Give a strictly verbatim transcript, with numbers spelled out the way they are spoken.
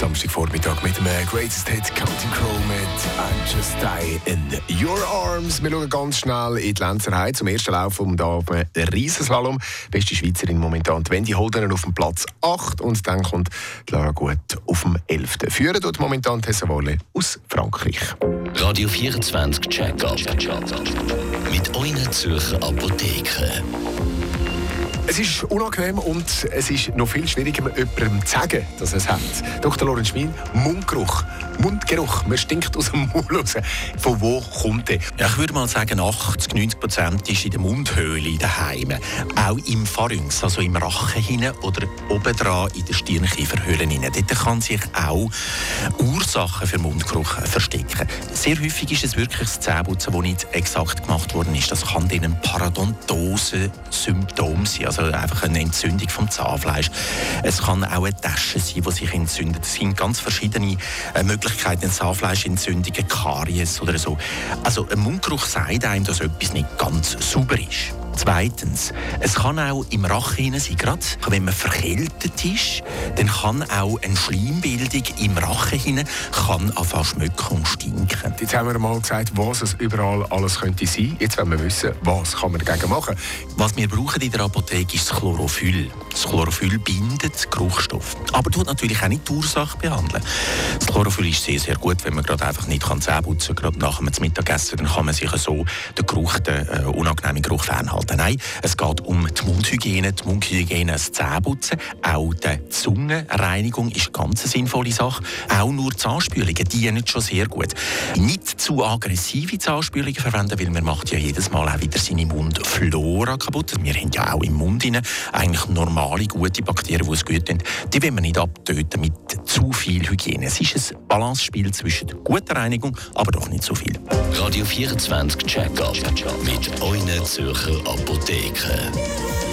Samstagvormittag mit dem Greatest Hit Counting Crow mit I Just Die in Your Arms. Wir schauen ganz schnell in die Lenzerheide zum ersten Lauf um da auf einem Riesenslalom. Beste Schweizerin momentan, die Wendy Holdener auf dem Platz acht und dann kommt Lara Gut auf dem elften Führen tut momentan Tessa Wolle aus Frankreich. Radio vierundzwanzig Check-up mit euren Zürcher Apotheken. Es ist unangenehm und es ist noch viel schwieriger, jemandem zu sagen, dass es hat. Doktor Lorenz Schmid, Mundgeruch, Mundgeruch, man stinkt aus dem Mund raus. Von wo kommt der? Ja, ich würde mal sagen, achtzig bis neunzig Prozent ist in der Mundhöhle daheim. Auch im Pharynx, also im Rachen hinein oder obendran in der Stirnkieferhöhle hinein. Dort kann sich auch Ursachen für Mundgeruch verstecken. Sehr häufig ist es wirklich das Zähneputzen, das nicht exakt gemacht worden ist. Das kann dann ein Parodontose-Symptom sein. Also einfach eine Entzündung vom Zahnfleisch. Es kann auch eine Tasche sein, die sich entzündet. Es sind ganz verschiedene äh, Möglichkeiten, Zahnfleischentzündungen, Karies oder so. Also ein Mundgeruch sagt einem, dass etwas nicht ganz sauber ist. Zweitens, es kann auch im Rachen hinein sein, gerade wenn man verkältet ist, dann kann auch eine Schleimbildung im Rachen hinein kann anfangen schmecken und stinken. Jetzt haben wir mal gesagt, was es überall alles könnte sein. Jetzt wollen wir wissen, was kann man dagegen machen. Was wir brauchen in der Apotheke ist das Chlorophyll. Das Chlorophyll bindet Geruchsstoff, aber tut natürlich auch nicht die Ursache behandeln. Das Chlorophyll ist sehr, sehr gut, wenn man gerade einfach nicht Zähne putzen kann, gerade nach dem Mittagessen, dann kann man sich so den Geruch, den äh, unangenehmen Geruch fernhalten. Nein, es geht um die Mundhygiene, die Mundhygiene, das Zähneputzen. Auch die Zungenreinigung ist eine ganz sinnvolle Sache. Auch nur Zahnspülungen dienen schon sehr gut. Nicht zu aggressive Zahnspülungen verwenden, weil man macht ja jedes Mal auch wieder seine Mundflora kaputt. Wir haben ja auch im Mund rein eigentlich normale, gute Bakterien, die es gut tun. Die wollen wir nicht abtöten mit zu viel Hygiene. Es ist ein Balancespiel zwischen guter Reinigung, aber doch nicht so viel. Radio vierundzwanzig Check-up mit euren Zürcher Apotheken.